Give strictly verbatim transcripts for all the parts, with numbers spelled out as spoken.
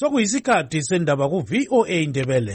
Sokuyisikhathi sendaba ku V O A Indebele.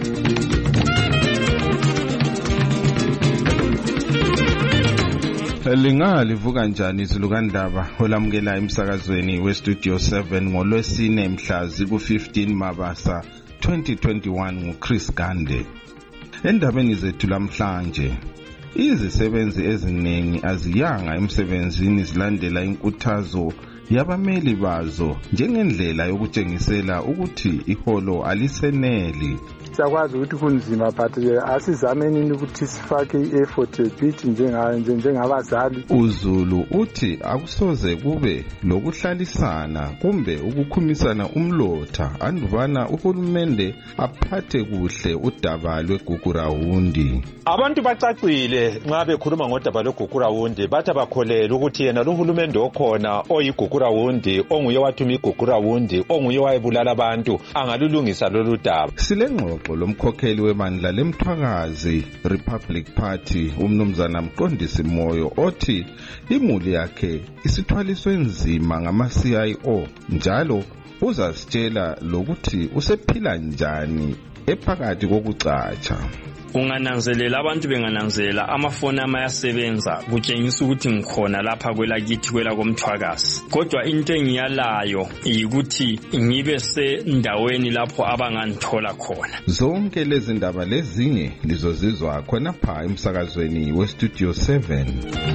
Lingalivuka njani izilukandaba olamukela emsakazweni we Studio seven ngolwesine mhla ziku fifteen Mabasa twenty twenty-one nguChris Gande. Endabeni zethu lamhlanje, izisebenzi eziningi aziyanga emsebenzini zilandela inkuthazo yabameli bazo njengendlela yokutshengisela ukuthi iholo aliseneli. Siyakwazi ukuthi kunzima but asizameni ukuthi sifake i-effort ebithi njengabazali. uZulu uthi akusoze kube lokuhlalisana kumbe ukukhumisana umlotha andubana uhulumende aphathe kuhle udaba lweGugurawundi. Abantu bacacile nxa bekhuluma ngodaba lweGugurawundi bathi bakholela ukuthi yenalohulumende okhona oyigugurawundi onguye wathuma igugurawundi onguye wayebulala abantu angalulungisa lolu daba. Silengxoxo lomkhokheli webandla lemthwakazi Republic Party umnumzana Mqondisi Moyo othi imuli yakhe isithwaliswe nzima ngama C I O njalo uzasitshela lokuthi usephila njani ephakathi kokucatsha. Ungananzelela abantu bengananzelela amafoni amayasebenza kutshengisa ukuthi ngikhona lapha kwelakithi kwela komthwakazi. Kodwa into engiyalayo yikuthi ngibe sendaweni lapho abanganthola khona. Zonke lezi ndaba lezinye lizozizwa khona pha emsakazweni we Studio seven.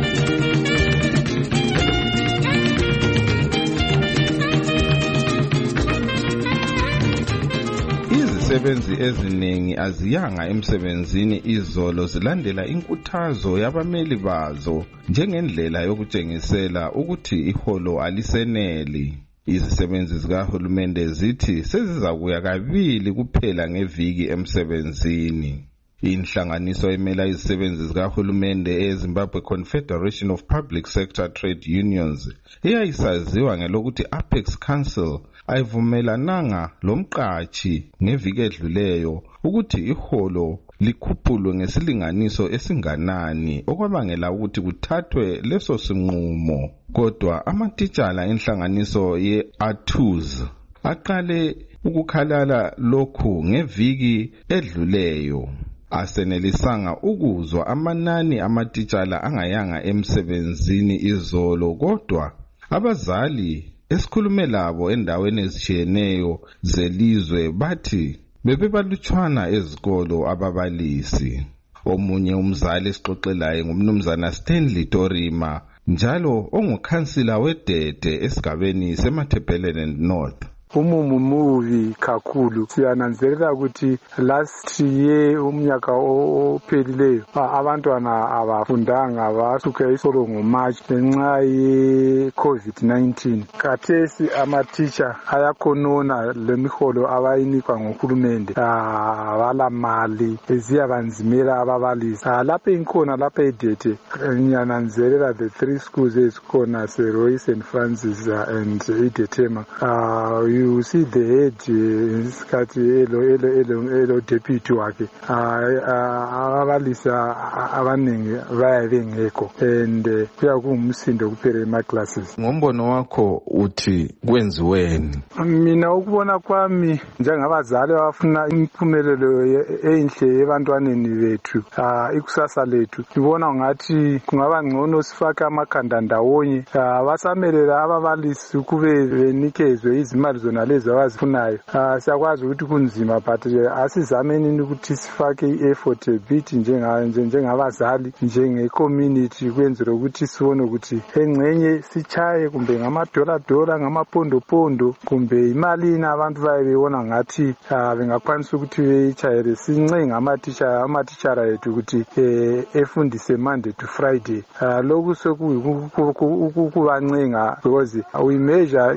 Izisebenzi eziningi aziyanga emsebenzini izolo zilandela inkuthazo yabameli bazo njengendlela yokutshengisela ukuthi iholo aliseneli. Izisebenzi zikahulumende zithi sezizakuya kabili kuphela ngeviki emsebenzini. Inhlanganiso emela izisebenzi zikahulumende eZimbabwe Confederation of Public Sector Trade Unions eyayisaziwa ngelokuthi Apex Council ayivumelananga lomqashi ngeviki edluleyo ukuthi iholo likhuphulwe ngesilinganiso esinganani okwabangela ukuthi kuthathwe leso sinqumo. Kodwa amatitshala enhlanganiso ye-A T U Z aqale ukukhalala lokhu ngeviki edluleyo. Asenelisanga ukuzwa amanani amatitshala angayanga emsebenzini izolo, kodwa abazali esikhulume labo endaweni ezitshiyeneyo zelizwe bathi bebebalutshwana ezikolo ababalisi. Omunye umzali esixoxelayo ngumnumzana Stanley Torima njalo ongukhansila weDede esigabeni seMathebhelele North. Umumu muvi kakhulu. Siyananzelela ukuthi last year umnyaka ophelileyo abantwana abafundanga basuka isolo ngoMarch ngenxa ye COVID nineteen. Kathesi ama-teacher ayakhonona lemiholo abayinikwa ngohulumende abala mali eziyabanzimela ababalisi. Lapha inkhona lapha eDede ngiyananzelela the three schools ezikhona Royce Saint Francis and Idetema. Uh, You see the head isikhathi elo elo elo elo deputy wakhe ababalisa abaningi bayabe ngekho and kuya kungumsindo kuphela ema classes. Ngombono wakho uthi kwenziweni? Mina ukubona kwami njengabazali abafuna impumelelo enhle ebantwaneni bethu ikusasa lethu, ngibona ngathi kungaba ngcono sifake amakhanda ndawonye abasamelela ababalisi kube benikezwe izimali zona lezo abazifunayo. Siyakwazi ukuthi kunzima but asizameni ukuthi sifake i-effort ebithi njengabazali njenge-community kwenzela ukuthi sibone ukuthi engxenye sichaye kumbe ngamadola dola ngamapondopondo kumbe imalini abantu baye bebona ngathi bengakwanisa ukuthi beyichayele. Sincenga amatitsha amatitshara ethu ukuthi efundise Monday to Friday. Lokhu sekubancenga because we measure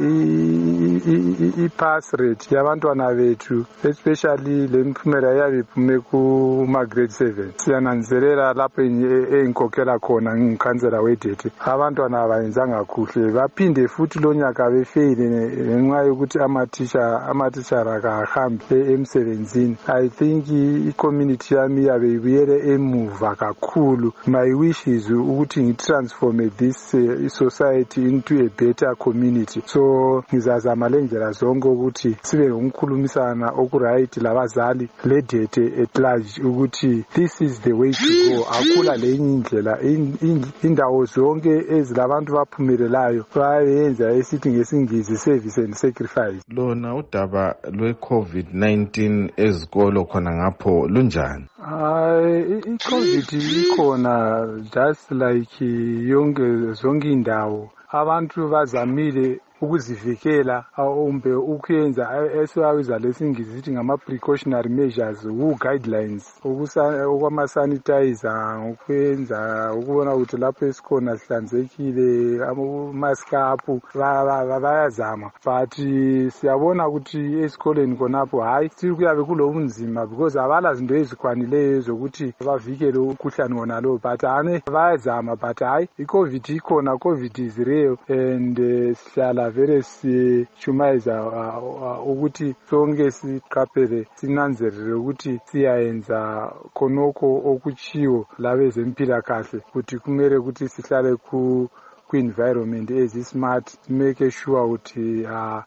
i-pass rate yabantwana bethu especially lemphumela yabe iphume kuma grade seven. Siyananzelela lapho enginkokela khona ngikhansela weDede abantwana abayenzanga kuhle baphinde futhi lonyaka befeyile ngenxa yokuthi amatitsha amatitshara kahambi emsebenzini. I think i-community yami yabe ibuyele emuva kakhulu. My wish is ukuthi ngitransform this uh, society into a better community. So ngizazama ngalendlela zonke ukuthi sibe ngumkhulumisana okuright labazali ledete at large ukuthi this is the way to go. Akula lenye indlela, indawo zonke ezilabantu baphumelelayo bayenza esithi ngesingisi service and sacrifice. Lona udaba lwe-COVID nineteen ezikolo khona ngapho lunjani? Hayi, i-COVID ikhona just like yonke zonke indawo. Abantu bazamile ukuzivikela umbe ukuyenza esiwabiza lesingisi sithi ngama precautionary measures, ku guidelines, okwama sanitizer, ukwenza ukubona ukuthi lapho esikhona sihlanzekile, ama mask up bayazama. But siyabona ukuthi esikoleni khonapho hayi still kuyabe kulobunzima because abala zinto ezikwanileyo zokuthi bavikele ukhuhlane wona lo, but ane bayazama. But hayi i-COVID ikhona, COVID is real, and sihlala vele sichumayeza ukuthi sonke siqaphele sinanzelele ukuthi siyayenza khonoko okuchiwo labezempilakahle ukuthi kumele ukuthi sihlale ku environment ezi smart, make sure ukuthi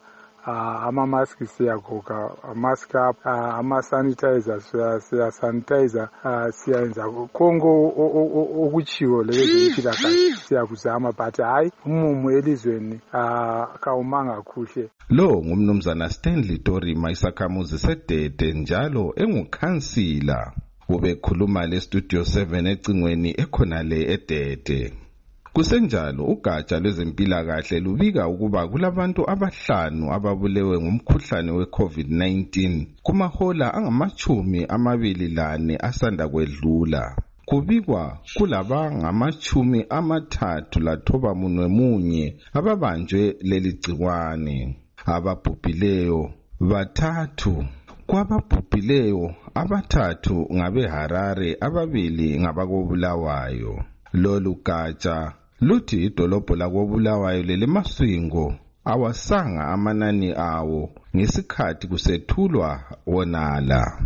ama-mask siyagoka, mask up, ama-sanitizer siya-sanitizer, siyayenza konke okuchiwo lezempilakahle siyakuzama. But hayi umumo elizweni kawumanga kuhle. Lo ngumnumzana Stanley Dorima, isakhamuzi sedede njalo engukhansila. Ubekhuluma le-Studio seven ecingweni ekhonale eDede. Kusenjalo ugatsha lwezempilakahle lubika ukuba kulabantu abahlanu ababulewe ngumkhuhlane we-COVID nineteen kumahola angamachumi amabili lane asanda kwedlula. Kubikwa kulaba ngamachumi amathathu lathoba munwe munye ababanjwe leli gciwane. Ababhubhileyo bathathu. Kwababhubhileyo abathathu ngabe Harare, ababili ngabakobulawayo. Lolu gatsha luthi idolobho lakobulawayo lelemaswingo awasanga amanani awo ngesikhathi kusethulwa wonala.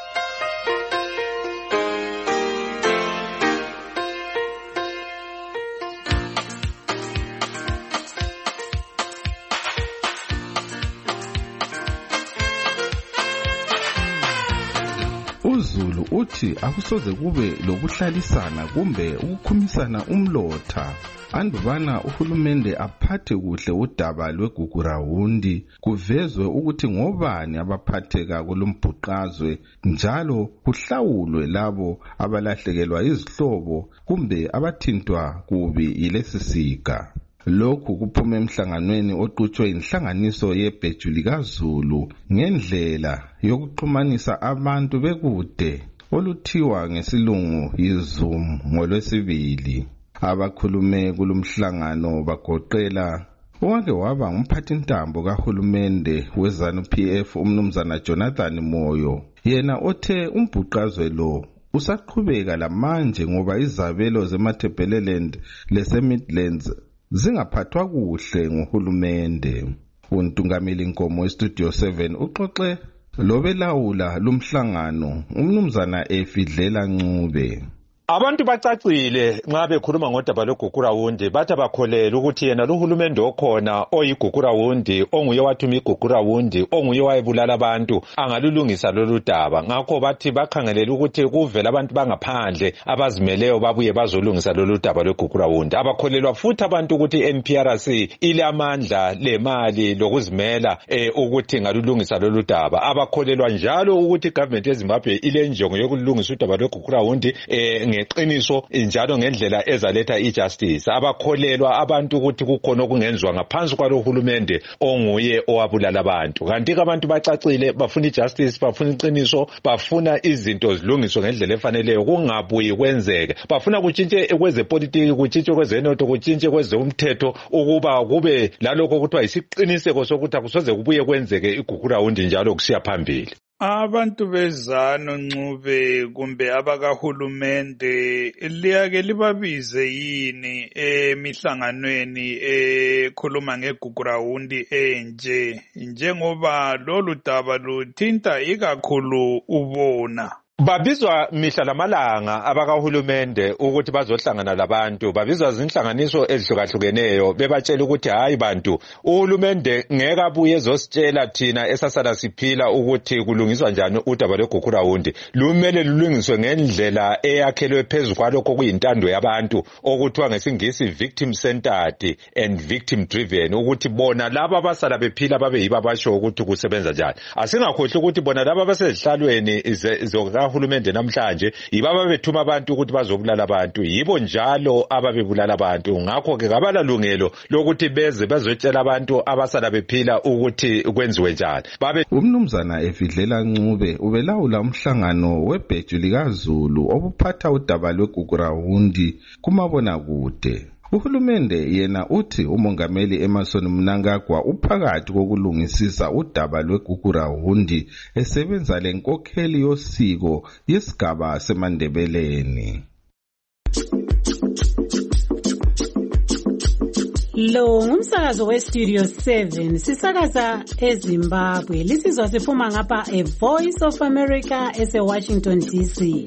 UZulu uthi akusoze kube lokuhlalisana kumbe ukukhumisana umlotha andubana uhulumende aphathe kuhle udaba lweGugurawundi, kuvezwe ukuthi ngobani abaphatheka kulumbhuqazwe njalo kuhlawulwe labo abalahlekelwa izihlobo kumbe abathintwa kubi yilesisiga. Lokhu kuphume emhlanganweni oqhutshwe inhlanganiso yebhejuli kaZulu ngendlela yokuxhumanisa abantu bekude oluthiwa ngesilungu yiZoom ngolwesibili. Abakhulume kulumhlangano bagoqela owake waba ngumphathintambo kahulumende weZANU P F umnumzana Jonathan Moyo, yena othe umbhuqazwe lo usaqhubeka lamanje ngoba izabelo zeMatabeleland leseMidlands zingaphathwa kuhle nguhulumende. Untungameli Nkomo weStudio seven uxoxe lobelawula lumhlangano umnumzana Efidlela Ncube. Abantu bacacile nxa bekhuluma ngodaba lweGugurawundi, bathi bakholela ukuthi yena luhulumende okhona oyigugurawundi, onguye wathuma igugurawundi, onguye wayebulala abantu, angalulungisa lolu daba. Ngakho bathi bakhangelela ukuthi kuvela abantu bangaphandle abazimeleyo babuye bazolungisa lolu daba lweGugurawundi. Abakholelwa futhi abantu ukuthi i-N P R C ile amandla lemali lokuzimela eh, ukuthi ngalulungisa lolu daba. Abakholelwa njalo ukuthi government yeZimbabwe ile njongo yokulungisa udaba lweGugurawundi eh, ngeqiniso njalo ngendlela ezaletha ijustice. Abakholelwa abantu ukuthi kukhona okungenzwa ngaphansi kwalo hulumende onguye owabulala abantu. Kanti abantu bacacile, bafuna ijustice, bafuna iqiniso, bafuna izinto zilungiswe ngendlela efaneleyo, kungabuyi kwenzeke. Bafuna kutshintshe kwezepolitiki, kutshintshe kwezenotho, kutshintshe kwezomthetho, ukuba kube lalokho kuthiwa isiqiniseko sokuthi akusoze kubuye kwenzeke iGugurawundi njalo kusiya phambili. Abantu beZANU Ncube kumbe abakahulumende liyake libabize yini emihlanganweni ekhuluma ngeGugurawundi enje, njengoba lolu daba luthinta ikakhulu ubona? Babizwa mihla lamalanga abakahulumende ukuthi bazohlangana labantu, babizwa zinhlanganiso ezihlukahlukeneyo bebatshela ukuthi hayi bantu, uhulumende ngeke abuye ezositshela thina esasala siphila ukuthi kulungiswa njani udaba lweGugurawundi. Lumele lulungiswe ngendlela eyakhelwe phezu kwalokho kuyintando yabantu okuthiwa ngesingisi victim centered and victim driven, ukuthi bona laba abasala bephila babe yibo abasho ukuthi kusebenza njani. Asingakhohlwa ukuthi bona laba abasezihlalweni zoka uhulumende namhlanje yibaba bethuma abantu ukuthi bazobulala abantu, yibo njalo ababebulala abantu. Ngakho ke kabalalungelo lokuthi beze bazotshela abantu abasala bephila ukuthi kwenziwe njani. Babe umnumzana Efidlela Ncube ubelawula umhlangano webheju likaZulu obuphatha udaba lweGugurawundi kumabona kude. Uhulumende yena uthi umongameli Emmerson Mnangagwa uphakathi kokulungisisa udaba lweGugurawundi esebenza lenkokheli yosiko yesigaba seMandebeleni. Lo ngumsakazo weStudio seven sisakaza eZimbabwe, lisizwa siphuma ngapha A Voice of America ese Washington D C.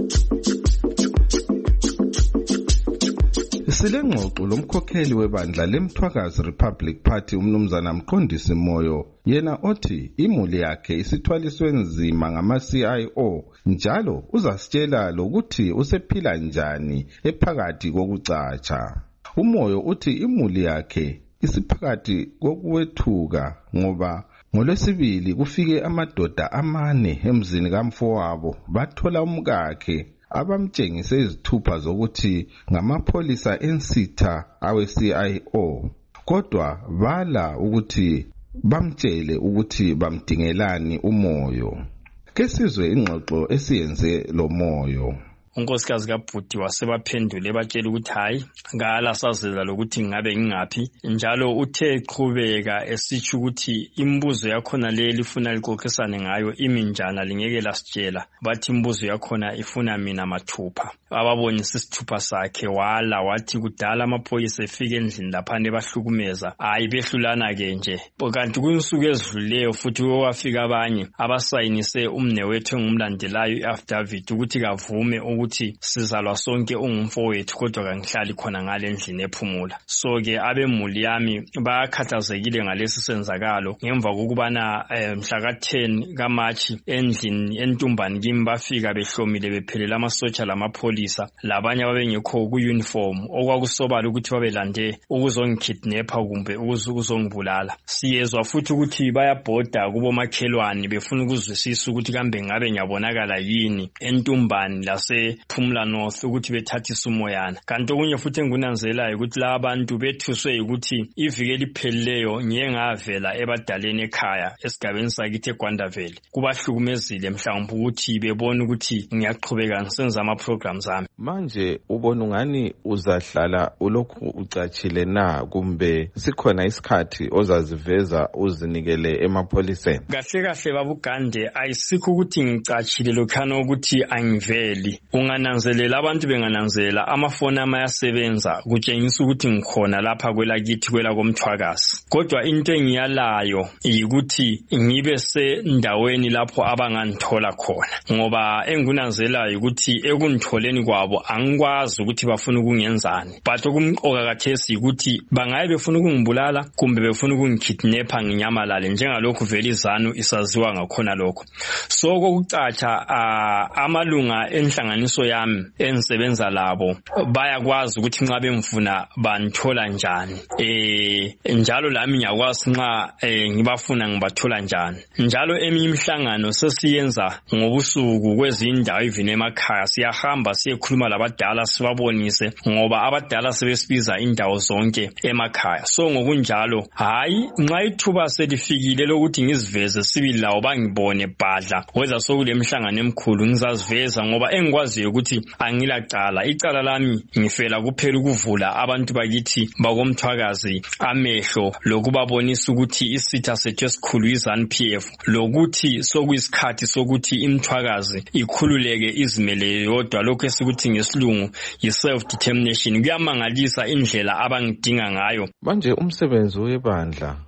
Silengxoxo lomkhokheli webandla leMthwakazi Republic Party umnumzana Mqondisi Moyo, yena othi imuli yakhe isithwaliswe nzima ngama C I O njalo uzasitshela lokuthi usephila njani ephakathi kokucatsha. Umoyo uthi imuli yakhe isiphakathi kokuwethuka ngoba ngolwesibili kufike amadoda amane emzini kamfowabo bathola umkakhe abamtshengise izithupha zokuthi ngamapholisa ensitha awe C I O, kodwa bala ukuthi bamtshele ukuthi bamdingelani umoyo. Kesizwe ingxoxo esiyenze lo Moyo. Unkosikazi kaBhuti wasebaphendule batshela ukuthi hayi ngala sazela lokuthi ngabe ngingaphi, njalo uthe eqhubeka esitsho ukuthi imibuzo yakhona le lifuna liqoqisane ngayo iminjana lingeke lasitshela. Bathi imibuzo yakhona ifuna mina mathupha. Ababonisa isithupha sakhe wala wathi kudala amaphoyisa efike endlini lapha nebahlukumeza hayi behlulana ke nje. Kanti kunsuku ezidluleyo futhi wafika abanye abasayinise umnewethu engumlandelayo iaffidavit ukuthi kavume ukuthi sizalwa sonke ungumfowethu kodwa kangihlali khona ngale endlini ephumula. So ke abemuli yami bakhathazekile ngalesi senzakalo ngemva kokubana mhla ka ten kaMarch endlini entumbani kimi bafika behlomile bephelela amasotsha lamapholisa labanye ababengekho ku uniform okwakusobala ukuthi babelande ukuzongikidnapha kumbe ukuzongibulala. Siyezwa futhi ukuthi bayabhoda kubo makhelwane befuna ukuzwisisa ukuthi kambe ngabe ngiyabonakala yini entumbani lase Phumla North ukuthi bethathisa umoyana. Kanti okunye futhi engunanzelayo ukuthi la abantu bethuswe ukuthi ivike liphelileyo ngiye ngavela ebadaleni ekhaya esigabeni sakithi eGwandaville kubahlukumezile mhlawumbe ukuthi bebona ukuthi ngiyaqhubeka ngisenza ama programs ami. Manje ubona ungani uzahlala ulokhu ucachile na kumbe sikhona isikhathi ozaziveza uzinikele emapholiseni? Kahle kahle babugande ayisikho ukuthi ngicachile lokhana ukuthi angiveli. Ungananzelela abantu bengananzelela amafoni amayasebenza kutshengisa ukuthi ngikhona lapha kwelakithi kwela komthwakazi. Kodwa into engiyalayo yikuthi ngibe sendaweni lapho abanganthola khona, ngoba engunanzelayo ukuthi ekungitholeni kwabo angikwazi ukuthi bafuna ukungenzani. But okumqoka kathesi ukuthi bangaye befuna ukungibulala kumbe befuna ukungikidnapha nginyamalale njengalokhu vele izanu isaziwa ngakhona lokho. So kokucatsha uh, amalunga enhlanganiso yami engisebenza labo bayakwazi ukuthi nxa bemfuna banthola njani, eh njalo lami ngiyakwazi nxa eh, ngibafuna ngibathola njani. Njalo eminye imihlangano sesiyenza ngobusuku kwezindawo even emakhaya siyahamba siyekhuluma labadala sibabonise ngoba abadala sebesibiza indawo zonke emakhaya. So ngokunjalo hayi nxa ithuba selifikile lokuthi ngiziveze sibili lawo bangibone badla weza sokule mihlangano emkhulu ngizaziveza ngoba engikwaziyo ukuthi angilacala. Icala lami ngifela kuphela ukuvula abantu bakithi bakomthwakazi amehlo lokubabonisa ukuthi isitha sethu esikhulu iZANU P F lokuthi sokuyisikhathi sokuthi imthwakazi ikhululeke izimele yodwa lokho esikuthi ngesilungu yi-self determination. Kuyamangalisa indlela abangidinga ngayo. Manje umsebenzi webandla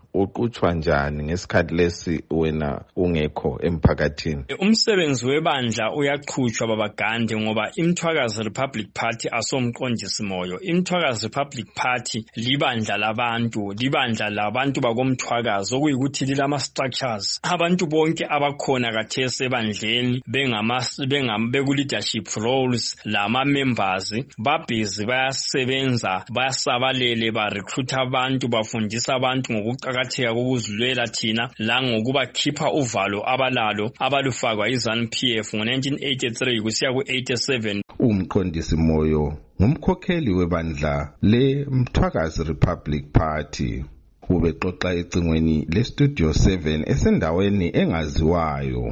uqhutshwa njani ngesikhathi lesi wena ungekho emphakathini? Umsebenzi webandla uyaqhutshwa babagande ngoba iMthwakazi Republic Party asomqondisi moyo. iMthwakazi Republic Party libandla labantu, libandla labantu bakomthwakazi okuyikuthi lilama structures. Abantu bonke abakhona kathese ebandleni bengama bengambe leadership roles lama members babhizi bayasebenza bayasabalele ba recruit abantu bafundisa abantu ngokuqhakatheka kokuzilwela thina la ngokuba khipha uvalo abalalo abalufakwa iZANU P F ngo nineteen eighty-three kusiya ku eighty-seven. Umqondisi moyo ngumkhokheli webandla le Mthwakazi Republic Party. Ubexoxa ecingweni le Studio seven esendaweni engaziwayo.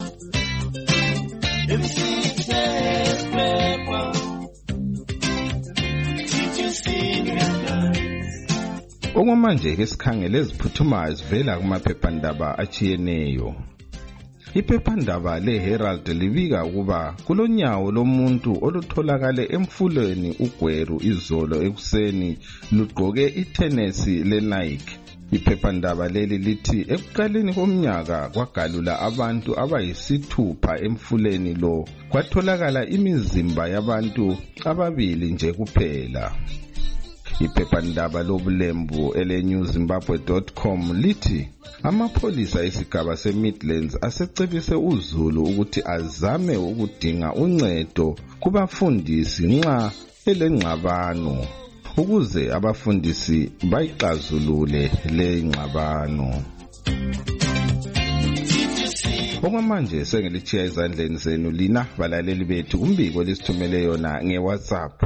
Okwamanje ke sikhangele eziphuthumayo zivela kumaphephandaba achiyeneyo. Iphephandaba leHerald libika ukuba kulonyawo lomuntu olutholakale emfuleni uGweru izolo ekuseni lugqoke ithenesi leNike. Iphephandaba leli lithi ekuqaleni komnyaka kwagalula abantu abayisithupha emfuleni lo kwatholakala imizimba yabantu ababili nje kuphela. Iphephandaba lobulembu ele new zimbabwe dot com lithi amapholisa esigaba seMidlands asecebise uZulu ukuthi azame ukudinga uncedo kubafundisi nxa elengxabano ukuze abafundisi bayixazulule le ngxabano. Okwamanje sengilichiya ezandleni zenu lina balaleli bethu umbiko lesithumele yona ngeWhatsApp.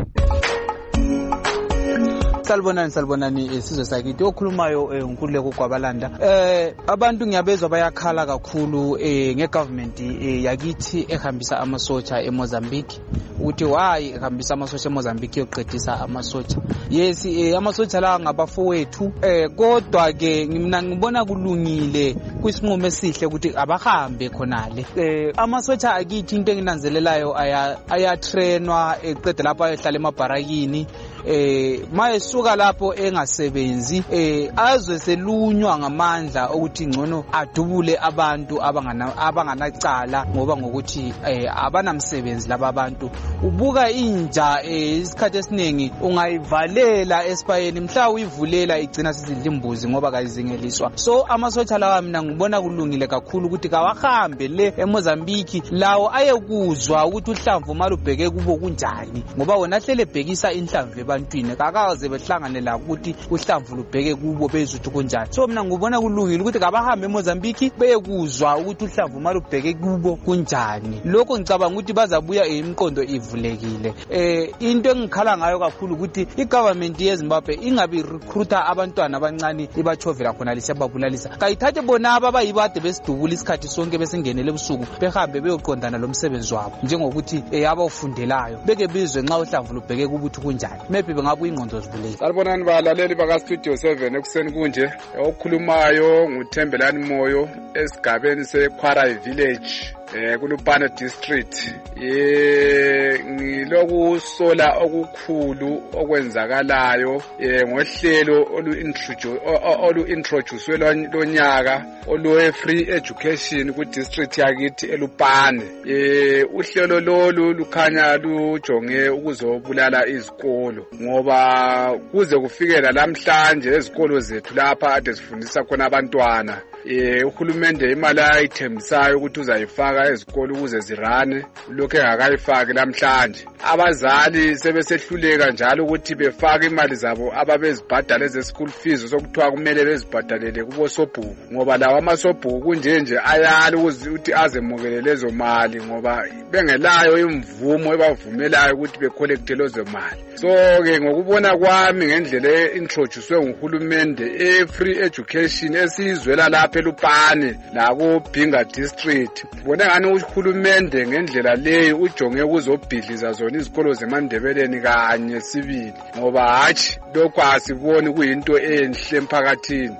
Salibonani salibonani isizwe sakithi okhulumayo uNkululeko Gwabalanda. Eh abantu ngiyabezwa bayakhala kakhulu eh ngegovernment yakithi ehambisa amasotsha eMozambique ukuthi why ehambisa amasotsha eMozambique yoqedisa amasotsha. Yes eh amasotsha la ngabafowethu eh kodwa ke mina ngibona kulungile kwisinqumo esihle ukuthi abahambe khonale. Eh amasotsha akithi into enginanzelelayo aya ayatrainwa eqede lapha ehlala emabharakini eh mayesuka lapho engasebenzi eh azwe selunywa ngamandla ukuthi ngcono adubule abantu abangana abanganacala ngoba ngokuthi eh abanamsebenzi laba abantu. Ubuka inja eh isikhathi esiningi ungayivalela esipayeni mhla uyivulela igcina sizidla imbuzi ngoba kayizingeliswa. So amasotsha lawa mina ngibona kulungile kakhulu ukuthi kawahambe le eMozambique lawo ayekuzwa ukuthi uhlamvu malubheke kubo kunjani ngoba wona hlele bhekisa inhlamvu ebantwini kakaze behlangane la ukuthi uhlamvu lubheke kubo bezuthi kunjani. So mina ngibona kulungile ukuthi kabahambe eMozambique beyekuzwa ukuthi uhlamvu malubheke kubo kunjani. Lokho ngicabanga ukuthi bazabuya emqondo ivulekile. Eh into engikhala ngayo kakhulu ukuthi igovernment yeZimbabwe ingabi recruiter abantwana abancane ibachovela khona lisebabulalisa. Kayithathe bona ababayibade besidubula isikhathi sonke besingenele ebusuku behambe beyoqondana lo msebenzi wabo njengokuthi eh abawufundelayo beke bizwe nxa uhlamvu lubheke kubuthi kunjani. Maybe bengabuya ingqondo zivuleke. Salibonani balaleli baka Studio seven ekuseni kunje okhulumayo nguThembelani Moyo esigabeni seKwarai Village eh kuLupane district. Eh ngilokusola okukhulu okwenzakalayo eh ngohlelo olu introduce olu introduce lonyaka olu free education ku district yakithi eLupane. Eh uhlelo lolu lukhanya lujonge ukuzobulala izikolo ngoba kuze kufikela namhlanje ezikolo zethu lapha ade sifundisa khona abantwana eh uhulumende imali ayithembisayo ukuthi uzayifaka ezikolo ukuze zirane lokho engakayifaki namhlanje. Abazali sebesehluleka njalo ukuthi befake imali zabo ababezibhadala eze school fees sokuthiwa kumele bezibhadalele kubo sobhuku ngoba lawa amasobhuku kunje nje ayala ukuthi azemukele lezo mali ngoba bengelayo imvumo ebavumelayo ukuthi becollecte lezo mali. So ke ngokubona kwami ngendlela introducewe nguhulumende e free education esizwela lapha eLupane la ku Bhinga district bona ngani uhulumende ngendlela leyo ujonge ukuzobhidliza zona izikolo zeMandebeleni kanye sibili ngoba hathi lokho asiboni kuyinto enhle emphakathini.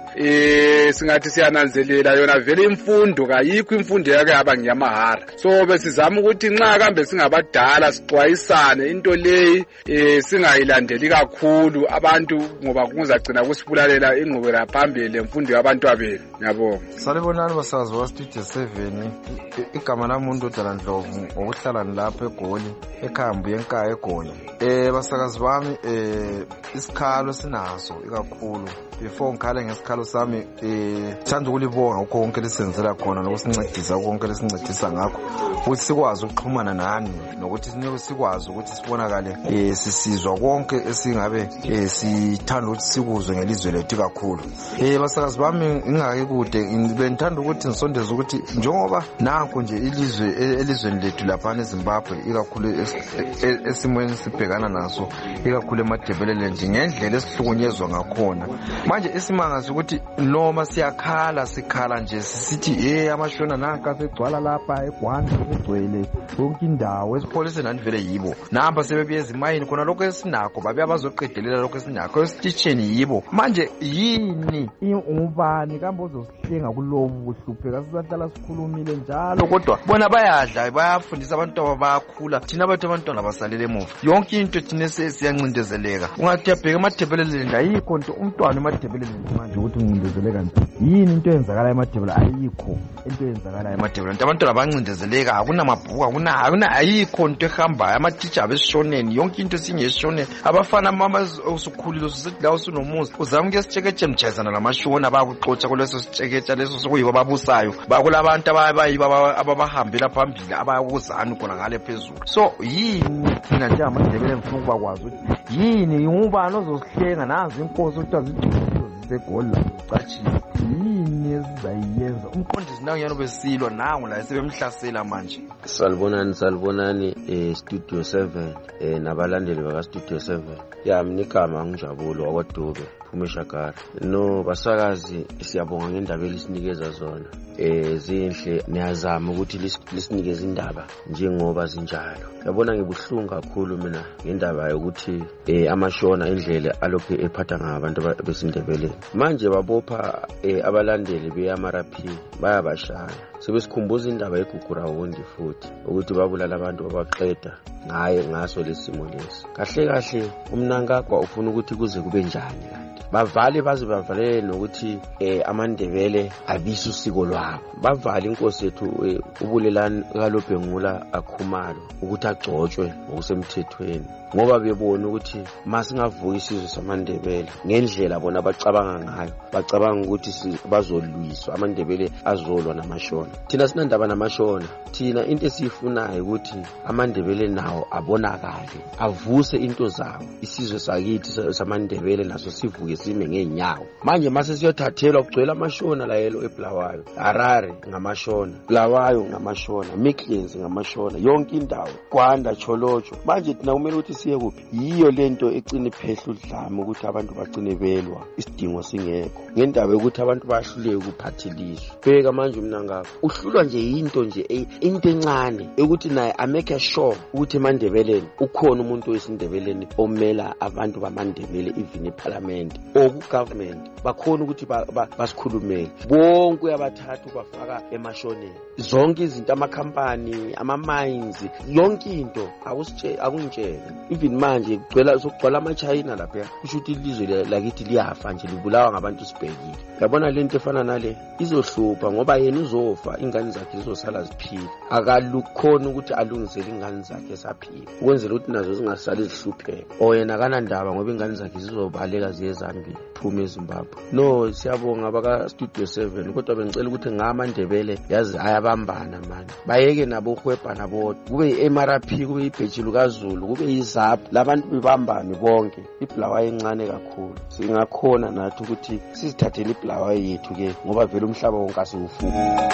Eh singathi siyananzelela yona vele imfundo kayikho imfundo yake yaba ngiyamahara. So besizama ukuthi nxa kambe singabadala sixwayisane into leyi eh singayilandeli kakhulu abantu ngoba kuzagcina kusibulalela ingqubela phambili lemfundo yabantu abethu. Ngiyabonga. Salibonani basazi wa Studio seven. Igama lami uNdodana Ndlovu ngokuhlala nilapha eGoli ekhambu yenkaya eGoli. Eh basakazi bami eh isikhalo sinaso ikakhulu before ngikhale ngesikhalo sami eh thanda ukulibonga ukho konke lisenzela khona nokusincedisa konke lisincedisa ngakho ukuthi sikwazi ukuxhumana nani nokuthi sinike sikwazi ukuthi sibonakale eh sisizwa konke esingabe eh sithanda ukuthi sikuzwe ngelizwe lethu kakhulu. Eh basakazi bami ngingake kude ngithanda ukuthi ngisondeze ukuthi njengoba nanku nje ilizwe elizweni lethu lapha eZimbabwe ikakhulu esimweni sibhekana naso ikakhulu emadebelele nje ngendlela esihlukunyezwa ngakhona. Manje isimanga ukuthi noma siyakhala sikhala nje sisithi eh amashona nanka segcwala lapha eGwanda egcwele yonke indawo esipholise nani vele yibo namba sebebiyeza imayini khona lokho esinakho babe abazoqedelela lokho esinakho esitisheni yibo. Manje yini ungubani kambe ozosihlenga kulobu buhlupheka sizahlala sikhulumile njalo kodwa bona bayadla bayafundisa abantwana bayakhula thina abantu abantwana basalele emuva yonke into thina siyancindezeleka. Ungathi yabheka emadebeleleni ayikho into umntwana emadebeleleni manje ukuthi uncindezeleka njani yini into eyenzakala emadebeleleni ayikho into eyenzakala emadebeleleni abantwana bancindezeleka akunamabhuku akuna akuna ayikho into ehambayo amateacher abesishoneni yonke into singeshoneni abafana mama usukhulile ususithi la usunomuzi uzama ke sitsheketshe mjezana lamashona bayakuxotsha kuleso sitsheketsha leso sokuyibo babusayo bakulabantu abayiba ababahambela phambili abayakuzana khona ngale phezulu. So yini thina nje amadebele mfuna ukubakwazi ukuthi yini ngubani ozosihlenga nazi inkosi ukuthi azidukile ziseGoli la cathi yini ezizayenza umqondisi nawo yana besilwa nangu la sebemhlasela manje. Salibonani salibonani eh Studio seven eh nabalandeli baka Studio seven yami nikama ngijabulo wakwaDube Phumeshakara. No basakazi siyabonga ngendaba elisinikeza zona eh zinhle niyazama ukuthi lisinikeze indaba njengoba zinjalo. Yabona ngibuhlungu kakhulu mina ngendaba yokuthi eh amashona indlela alokho ephatha ngabantu besindebeleni manje babopha eh abalandeli beyamaraphi bayabashaya sebesikhumbuza indaba yeGugurawundi futhi ukuthi babulala abantu abaqeda ngaye ngaso lesimo lesi. Kahle kahle umnankagwa ufuna ukuthi kuze kube njani kanti bavale baze bavalele nokuthi eh amandebele abisa usiko lwabo bavale inkosi yethu eh, ubulelani kaLobhengula akhumalo ukuthi agcotshwe ngokusemthethweni ngoba bebona ukuthi masingavuka isizwe samandebele ngendlela bona bacabanga ngayo bacabanga ukuthi bazolwiswa amandebele azolwa namashona. Thina sinandaba namashona thina into esiyifunayo ukuthi amandebele nawo abonakale avuse into zawo isizwe sakithi samandebele naso sivuke sime ngenyawo. Manje mase siyothathelwa kugcwele amashona la yelo eBulawayo Harare ngamashona Bulawayo ngamashona Midlands ngamashona yonke indawo Gwanda Cholocho. Manje thina kumele ukuthi siye kuphi yiyo lento ecina iphehla udlame ukuthi abantu bagcine belwa isidingo singekho ngendaba ukuthi abantu bahluleke ukuphathiliswa. Bheka manje mina ngakho uhlulwa nje into nje into encane ukuthi naye amake sure ukuthi eMandebeleni ukhona umuntu wesindebeleni omela abantu bamandebele even eParliament or kugovernment bakhona ukuthi basikhulumele bonke uyabathatha ubafaka emashoneni zonke izinto amakhampani ama-mines yonke into akusitshela akungitshela even manje kugcwela sokugcwala ama-China lapha kusho ukuthi ilizwe lakithi liyafa nje libulawa ngabantu sibhekile. Yabona lento efana nale izohlupha ngoba yena uzofa ingane zakhe zizosala ziphila akalukhona ukuthi alungisele ingane zakhe esaphila ukwenzela ukuthi nazo zingasali zihlupheka o yena kanandaba ngoba ingane zakhe zizobaleka ziye eZambia phume eZimbabwe. No siyabonga baka Studio seven kodwa bengicela ukuthi ngamandebele yazi ayabambana manje bayeke nabo uhwebha nabo kube eM R P kube ibheji lukaZulu kube izaphu labantu bebambane bonke iBulawayo encane kakhulu singakhona nathi ukuthi sizithathele iBulawayo yethu ke ngoba vele umhlaba wonke asiwufuka.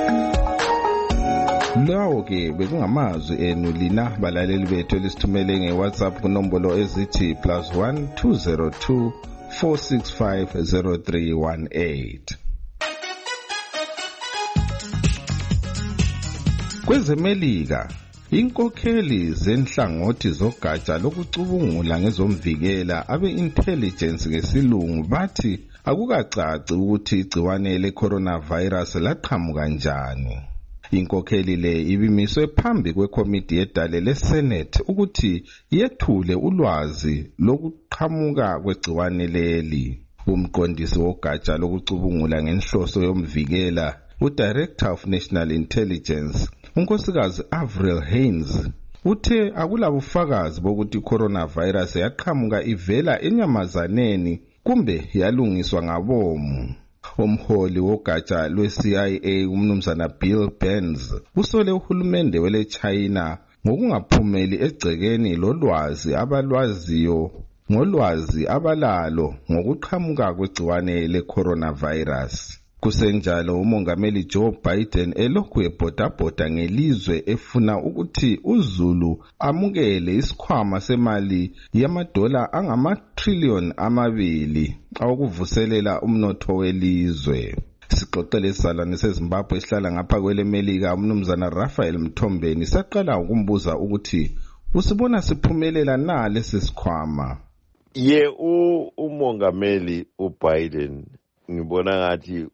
Lawo ke bekungamazwi enu lina balaleli bethu elisithumele ngeWhatsApp kunombolo ezithi plus one two zero two four six five zero three one eight. KwezeMelika Inkokheli zenhlangothi zogatsha lokucubungula ngezomvikela abe-intelligence ngesilungu bathi akukacaci ukuthi igciwane le-coronavirus laqhamuka njani. Inkokheli le ibimiswe phambi kwekomiti yedale leSenate ukuthi yethule ulwazi lokuqhamuka kwegciwane leli. Umqondisi wogatsha lokucubungula ngenhloso yomvikela, uDirector of National Intelligence, unkosikazi Avril Haines, uthe akulabufakazi bokuthi coronavirus yaqhamuka ivela enyamazaneni kumbe yalungiswa ngabomu. Umholi wogatsha lwe-C I A umnumzana Bill Burns usole uhulumende wele China ngokungaphumeli egcekeni lolwazi abalwaziyo ngolwazi abalalo ngokuqhamuka kwegciwane le-coronavirus. Kusenjalo umongameli Joe Biden elokhu ebhodabhoda ngelizwe efuna ukuthi uZulu amukele isikhwama semali yamadola angama-trillion amabili awokuvuselela umnotho welizwe. Sixoxele isizalwane seZimbabwe esihlala ngapha kwele Melika umnumzana Raphael Mthombeni saqala ukumbuza ukuthi usibona siphumelela na lesi sikhwama. Ye umongameli uBiden ngibona ngathi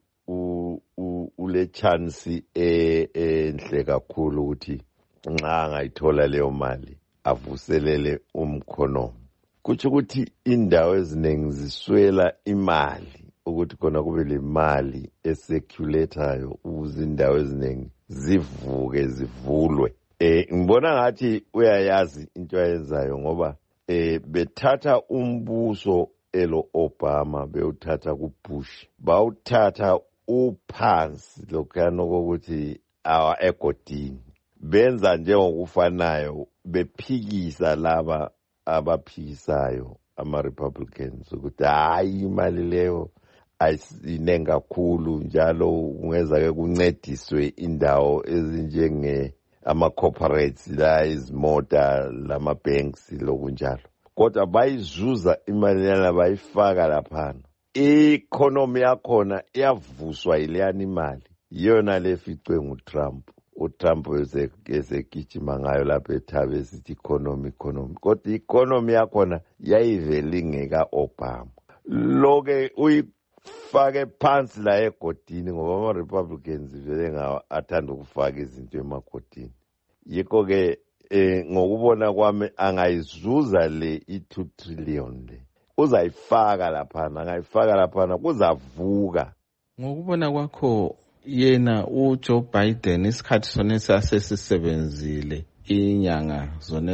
ule chance enhle kakhulu ukuthi nxa ngayithola leyo mali avuselele umkhono. Kuthi ukuthi indawo eziningi ziswela imali ukuthi khona kube le mali eseculateayo ukuze indawo eziningi zivuke zivulwe. Eh ngibona ngathi uyayazi into ayenzayo ngoba eh bethatha umbuso elo Obama bewuthatha kuBush bawuthatha uphansi lokhano kokuthi awa egodini benza njengokufanayo bephikisa laba abaphikisayo ama Republicans ukuthi hayi imali leyo ayinenga kakhulu njalo ungeza ke kuncediswe indawo ezinjenge ama corporates la izimota lama banks lokunjalo kodwa bayizuza imali yana bayifaka laphana. I-economy yakhona iyavuswa ileyani imali yona leficwe nguTrump. uTrump esekigijima ngayo lapha ethabe esithi economy economy kodwa i-economy yakhona yayivele ingeka Obama. Loke uyifake phansi la egodini ngoba ama Republicans vele ngawa athanda ukufaka izinto emagodini. Yikho ke eh ngokubona kwami angayizuza le i-two trillion le. Uzayifaka laphana angayifaka laphana kuzavuka. Ngokubona kwakho yena uJoe Biden isikhathi sona sasesisebenzile inyanga zona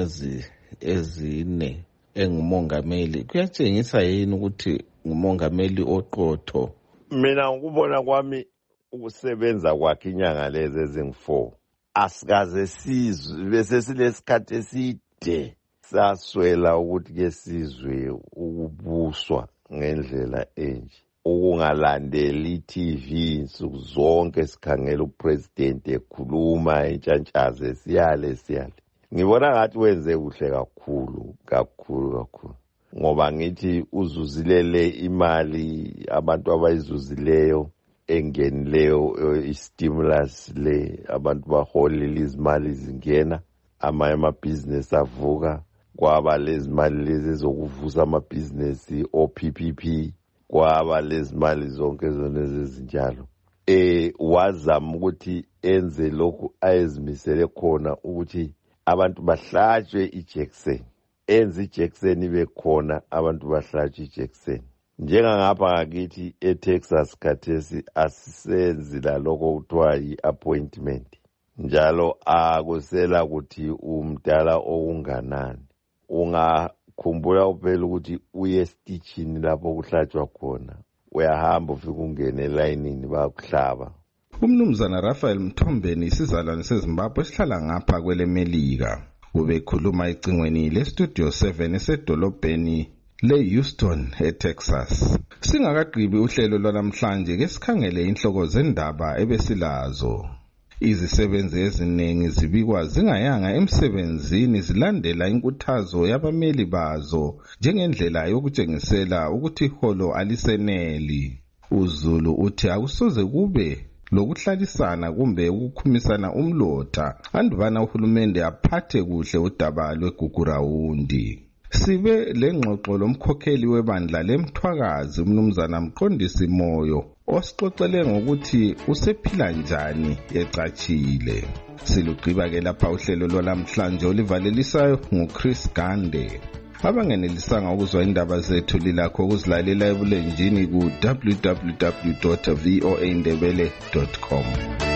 ezine engumongameli kuyatshengisa yini ukuthi ngumongameli oqotho. Mina ngikubona kwami ukusebenza kwakhe inyanga lezi ezingu-four asikaze sizwe bese silesikhathi eside saswela ukuthi ke sizwe ukubuswa ngendlela enje ukungalandeli i-T V insuku zonke sikhangela upresident ekhuluma intshantshaze siyale siyale. Ngibona ngathi wenze kuhle kakhulu kakhulu kakhulu ngoba ngithi uzuzilele imali abantu abayizuzileyo engenileyo i-stimulus le abantu baholile izimali zingena ama amabhizinesi avuka kwaba lezi mali lezi zokuvusa amabhizinesi o P P P kwaba lezi mali zonke zona ezinjalo. Eh wazama ukuthi enze lokhu ayezimisele khona ukuthi abantu bahlatshwe ijekiseni enze ijekiseni ibe khona abantu bahlatshwe ijekiseni. Njengangapha ngakithi eTexas khathesi asisenzi la lokho kuthiwa yi-appointment njalo akusela ukuthi umdala okunganani. Ungakhumbula uphela ukuthi uye stitchini lapho kuhlatshwa khona uyahamba ufike ungene elayinini bayakuhlaba. Umnumzana Raphael Mthombeni isizalwane seZimbabwe esihlala ngapha kwele Melika ubekhuluma ecingweni leStudio seven esedolobheni le-Houston eTexas. Singakagqibi uhlelo lwanamhlanje ke sikhangele inhloko zendaba ebesilazo. Izisebenzi eziningi zibikwa zingayanga emsebenzini zilandela inkuthazo yabameli bazo njengendlela yokutshengisela ukuthi iholo aliseneli. uZulu uthi akusoze kube lokuhlalisana kumbe ukukhumisana umlotha andubana uhulumende aphathe kuhle udaba lweGugurawundi. Sibe lengxoxo lomkhokheli webandla leMthwakazi umnumzana Mqondisi Moyo osixoxele ngokuthi usephila njani ecatshile. Silugqiba ke lapha uhlelo lwalamhlanje olivalelisayo nguChris Gande. Abangenelisanga ukuzwa indaba zethu lilakho ukuzilalela ebulenjini ku w w w dot v o a ndebele dot com.